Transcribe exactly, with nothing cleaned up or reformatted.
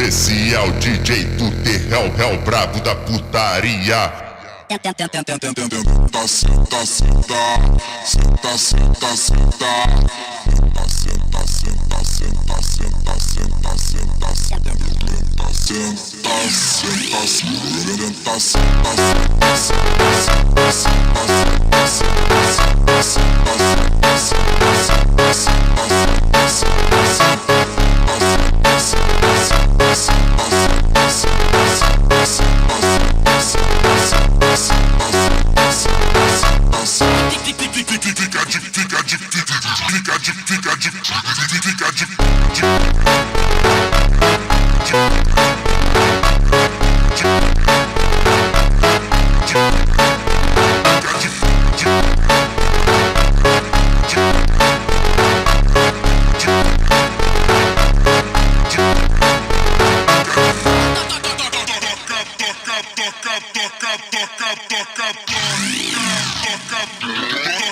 Esse é o D J do terrão, réu brabo da putaria. Senta, senta, senta, senta, senta, senta, senta, senta, senta, senta, senta, senta, senta, senta, senta, Toca, toca, toca, toca, toca, toca, toca.